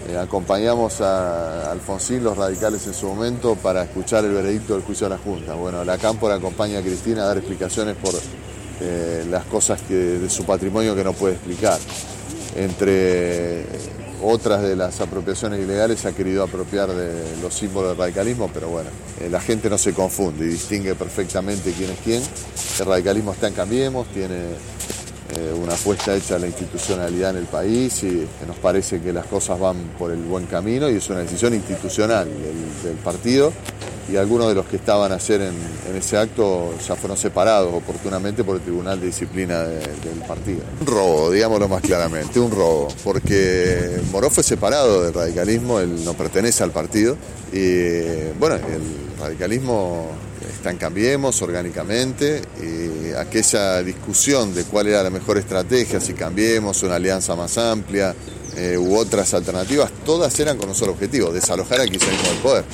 Acompañamos a Alfonsín, los radicales en su momento, para escuchar el veredicto del juicio de la Junta. Bueno, la Cámpora acompaña a Cristina a dar explicaciones por las cosas de su patrimonio que no puede explicar. Entre otras de las apropiaciones ilegales se ha querido apropiar de los símbolos del radicalismo, pero bueno, la gente no se confunde y distingue perfectamente quién es quién. El radicalismo está en Cambiemos, tiene una apuesta hecha a la institucionalidad en el país y nos parece que las cosas van por el buen camino y es una decisión institucional del partido, y algunos de los que estaban ayer en ese acto ya fueron separados oportunamente por el Tribunal de Disciplina del partido. Un robo, digámoslo más claramente, un robo, porque Moró fue separado del radicalismo, él no pertenece al partido y bueno, el radicalismo está en Cambiemos orgánicamente, y aquella discusión de cuál era la mejor estrategia, si Cambiemos, una alianza más amplia u otras alternativas, todas eran con un solo objetivo: desalojar al kirchnerismo del poder.